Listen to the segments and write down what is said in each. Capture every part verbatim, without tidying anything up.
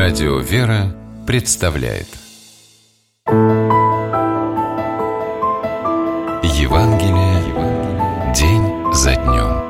Радио «Вера» представляет Евангелие день за днем.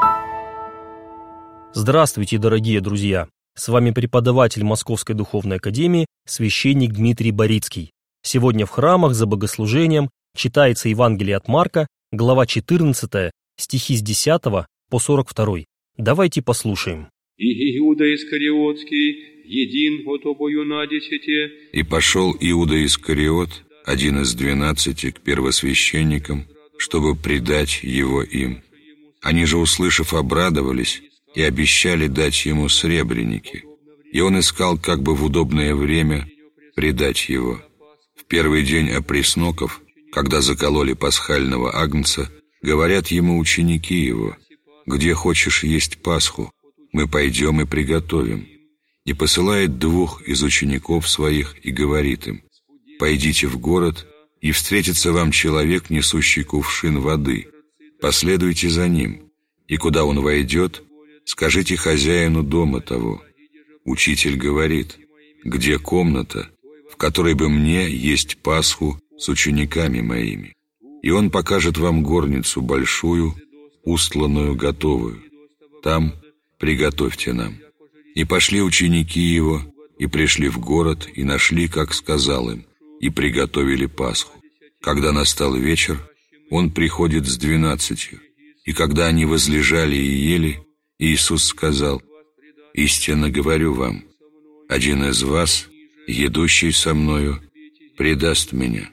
Здравствуйте, дорогие друзья! С вами преподаватель Московской Духовной Академии, священник Дмитрий Борицкий. Сегодня в храмах за богослужением читается Евангелие от Марка, глава четырнадцатая, стихи с десятого по сорок второй. Давайте послушаем. И Иуда Искариотский, един от обою надесяти. И пошел Иуда Искариот, один из двенадцати, к первосвященникам, чтобы предать его им. Они же, услышав, обрадовались и обещали дать ему сребреники. И он искал, как бы в удобное время предать его. В первый день опресноков, когда закололи пасхального агнца, говорят ему ученики его: «Где хочешь есть Пасху, мы пойдем и приготовим». И посылает двух из учеников своих и говорит им: «Пойдите в город, и встретится вам человек, несущий кувшин воды. Последуйте за ним, и куда он войдет, скажите хозяину дома того: Учитель говорит, где комната, в которой бы мне есть Пасху с учениками моими? И он покажет вам горницу большую, устланную, готовую. Там приготовьте нам». И пошли ученики его, и пришли в город, и нашли, как сказал им, и приготовили Пасху. Когда настал вечер, он приходит с двенадцатью, и когда они возлежали и ели, Иисус сказал: «Истинно говорю вам, один из вас, едущий со мною, предаст меня».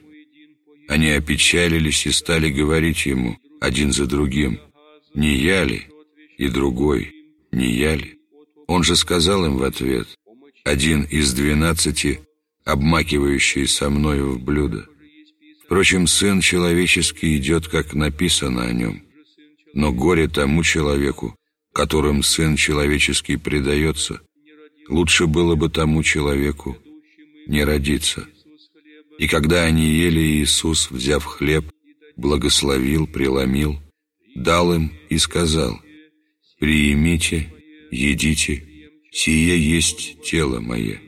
Они опечалились и стали говорить ему один за другим: «Не я ли?» И другой: «Не я ли?» Он же сказал им в ответ: «Один из двенадцати, обмакивающий со мною в блюдо. Впрочем, Сын Человеческий идет, как написано о нем. Но горе тому человеку, которым Сын Человеческий предается. Лучше было бы тому человеку не родиться». И когда они ели, Иисус, взяв хлеб, благословил, преломил, дал им и сказал: «Приимите, едите, сие есть тело мое».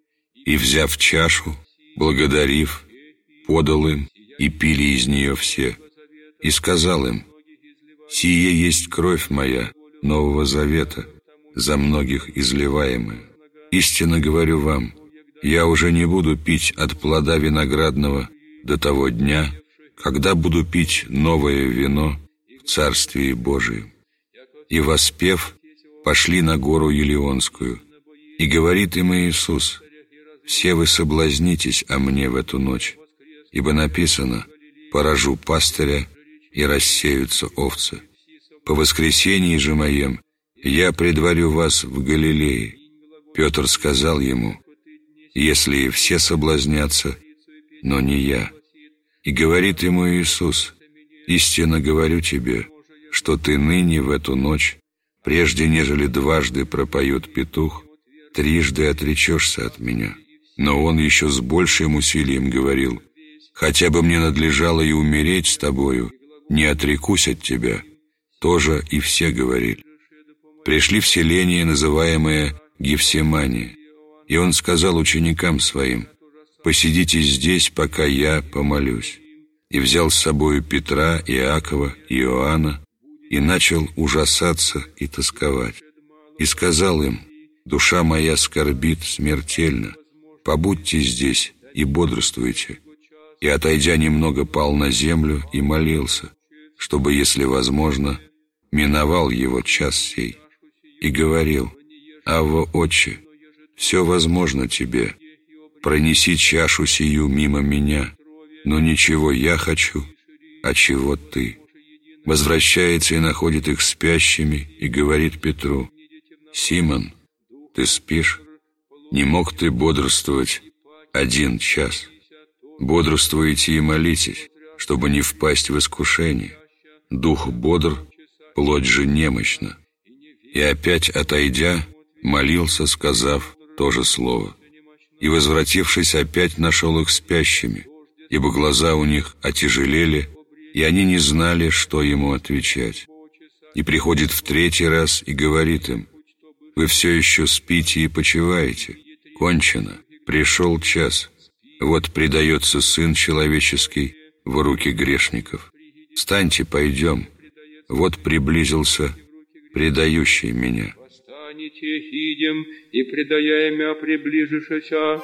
И, взяв чашу, благодарив, подал им, и пили из нее все. И сказал им: «Сие есть кровь моя Нового Завета, за многих изливаемая. Истинно говорю вам, я уже не буду пить от плода виноградного до того дня, когда буду пить новое вино в Царствии Божием». И, воспев, пошли на гору Елеонскую. И говорит им Иисус: «Все вы соблазнитесь о мне в эту ночь, ибо написано: поражу пастыря, и рассеются овцы. По воскресении же моем я предварю вас в Галилее». Петр сказал ему: «Если и все соблазнятся, но не я». И говорит ему Иисус: «Истинно говорю тебе, что ты ныне в эту ночь, прежде нежели дважды пропоет петух, трижды отречешься от меня». Но он еще с большим усилием говорил: «Хотя бы мне надлежало и умереть с тобою, не отрекусь от тебя». Тоже и все говорили. Пришли в селение, называемое Гефсимания, и он сказал ученикам своим: «Посидите здесь, пока я помолюсь». И взял с собою Петра, Иакова и Иоанна, и начал ужасаться и тосковать. И сказал им: «Душа моя скорбит смертельно, побудьте здесь и бодрствуйте». И, отойдя немного, пал на землю и молился, чтобы, если возможно, миновал его час сей. И говорил: «Авва, Отче, все возможно тебе, пронеси чашу сию мимо меня, но ничего я хочу, а чего ты». Возвращается и находит их спящими, и говорит Петру: «Симон, ты спишь? Не мог ты бодрствовать один час? Бодрствуйте и молитесь, чтобы не впасть в искушение. Дух бодр, плоть же немощна». И опять, отойдя, молился, сказав то же слово. И, возвратившись, опять нашел их спящими, ибо глаза у них отяжелели, и они не знали, что ему отвечать. И приходит в третий раз и говорит им: «Вы все еще спите и почиваете? кончено, пришел час. Вот предается Сын Человеческий в руки грешников. Встаньте, пойдем. Вот приблизился предающий меня. Восстанете, идем, и предая приближишься.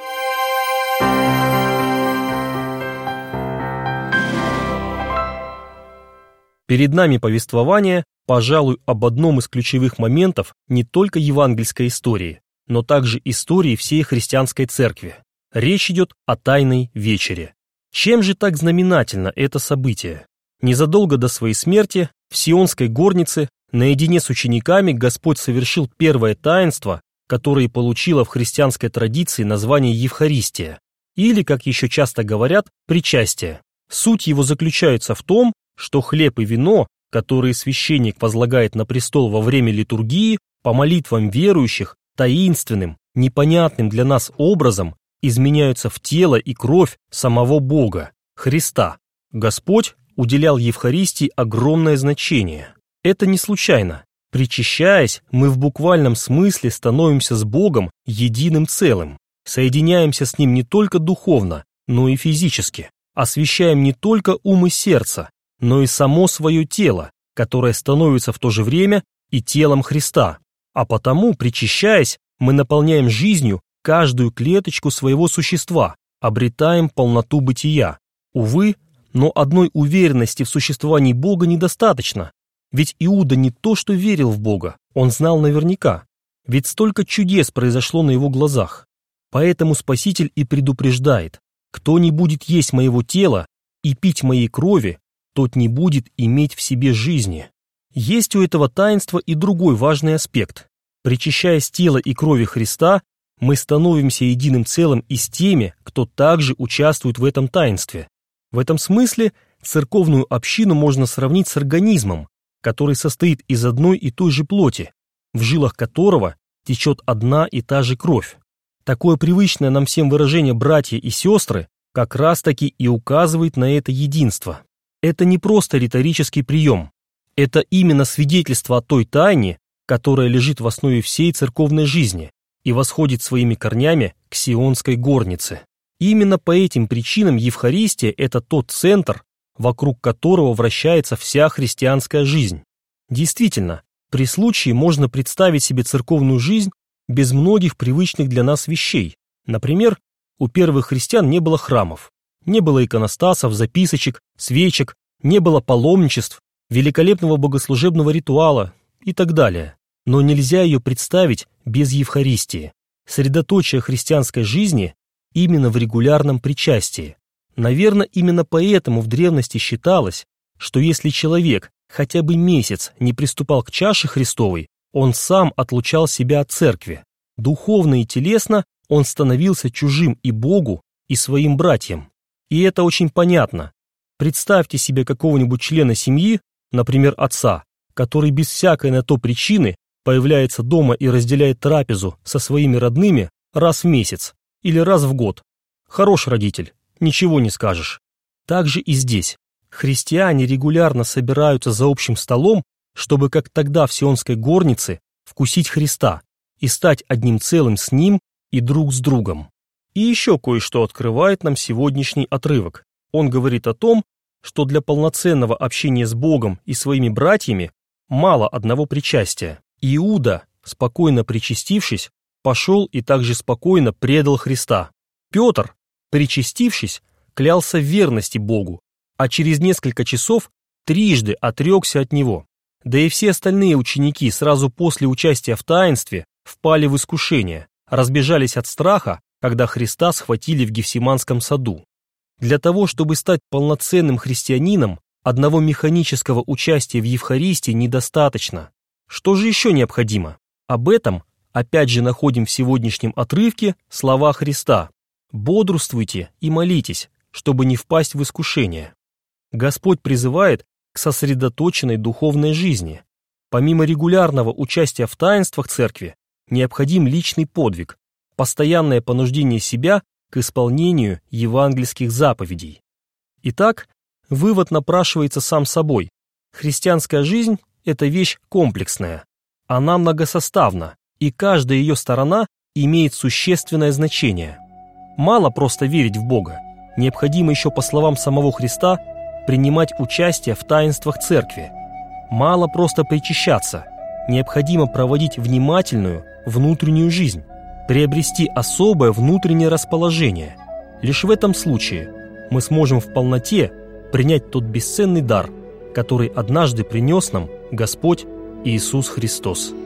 Перед нами повествование, пожалуй, об одном из ключевых моментов не только евангельской истории, но также истории всей христианской церкви. Речь идет о Тайной вечере. Чем же так знаменательно это событие? Незадолго до своей смерти в Сионской горнице наедине с учениками Господь совершил первое таинство, которое получило в христианской традиции название Евхаристия, или, как еще часто говорят, причастие. Суть его заключается в том, что хлеб и вино, которые священник возлагает на престол во время литургии, по молитвам верующих, таинственным, непонятным для нас образом, изменяются в тело и кровь самого Бога, Христа. Господь уделял Евхаристии огромное значение. Это не случайно. Причащаясь, мы в буквальном смысле становимся с Богом единым целым, соединяемся с Ним не только духовно, но и физически, освящаем не только ум и сердце, но и само свое тело, которое становится в то же время и телом Христа. А потому, причащаясь, мы наполняем жизнью каждую клеточку своего существа, обретаем полноту бытия. Увы, но одной уверенности в существовании Бога недостаточно. Ведь Иуда не то что верил в Бога, он знал наверняка. Ведь столько чудес произошло на его глазах. Поэтому Спаситель и предупреждает: кто не будет есть моего тела и пить моей крови, тот не будет иметь в себе жизни. Есть у этого таинства и другой важный аспект. Причащаясь тела и крови Христа, мы становимся единым целым и с теми, кто также участвует в этом таинстве. В этом смысле церковную общину можно сравнить с организмом, который состоит из одной и той же плоти, в жилах которого течет одна и та же кровь. Такое привычное нам всем выражение «братья и сестры» как раз-таки и указывает на это единство. Это не просто риторический прием. Это именно свидетельство о той тайне, которая лежит в основе всей церковной жизни и восходит своими корнями к Сионской горнице. Именно по этим причинам Евхаристия – это тот центр, вокруг которого вращается вся христианская жизнь. Действительно, при случае можно представить себе церковную жизнь без многих привычных для нас вещей. Например, у первых христиан не было храмов, не было иконостасов, записочек, свечек, не было паломничеств, великолепного богослужебного ритуала и так далее. Но нельзя ее представить без Евхаристии. Средоточие христианской жизни именно в регулярном причастии. Наверное, именно поэтому в древности считалось, что если человек хотя бы месяц не приступал к чаше Христовой, он сам отлучал себя от церкви. Духовно и телесно он становился чужим и Богу, и своим братьям. И это очень понятно. Представьте себе какого-нибудь члена семьи, например, отца, который без всякой на то причины появляется дома и разделяет трапезу со своими родными раз в месяц или раз в год. Хорош родитель, ничего не скажешь. Так же и здесь. Христиане регулярно собираются за общим столом, чтобы, как тогда в Сионской горнице, вкусить Христа и стать одним целым с Ним и друг с другом. И еще кое-что открывает нам сегодняшний отрывок. Он говорит о том, что для полноценного общения с Богом и своими братьями мало одного причастия. Иуда, спокойно причастившись, пошел и также спокойно предал Христа. Петр, причастившись, клялся в верности Богу, а через несколько часов трижды отрекся от Него. Да и все остальные ученики сразу после участия в таинстве впали в искушение, разбежались от страха, когда Христа схватили в Гефсиманском саду. Для того, чтобы стать полноценным христианином, одного механического участия в Евхаристии недостаточно. Что же еще необходимо? Об этом опять же находим в сегодняшнем отрывке слова Христа: «Бодрствуйте и молитесь, чтобы не впасть в искушение». Господь призывает к сосредоточенной духовной жизни. Помимо регулярного участия в таинствах церкви, необходим личный подвиг, постоянное понуждение себя к исполнению евангельских заповедей. Итак, вывод напрашивается сам собой. Христианская жизнь – это вещь комплексная. Она многосоставна, и каждая ее сторона имеет существенное значение. Мало просто верить в Бога, необходимо еще, по словам самого Христа, принимать участие в таинствах Церкви. Мало просто причащаться, необходимо проводить внимательную внутреннюю жизнь, приобрести особое внутреннее расположение. Лишь в этом случае мы сможем в полноте принять тот бесценный дар, который однажды принес нам Господь Иисус Христос.